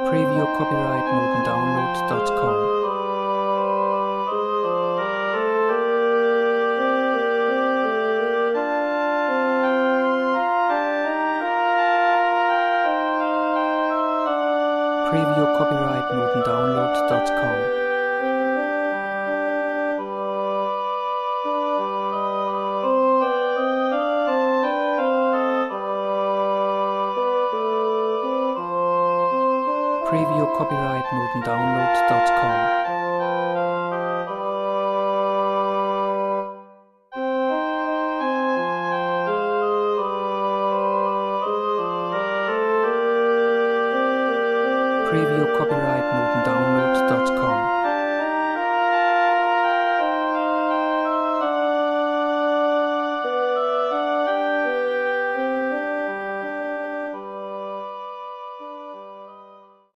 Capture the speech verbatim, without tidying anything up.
Preview copyright notendownload dot com. Preview copyright notendownload dot com. Preview copyright notendownload dot com. Preview copyright notendownload dot com.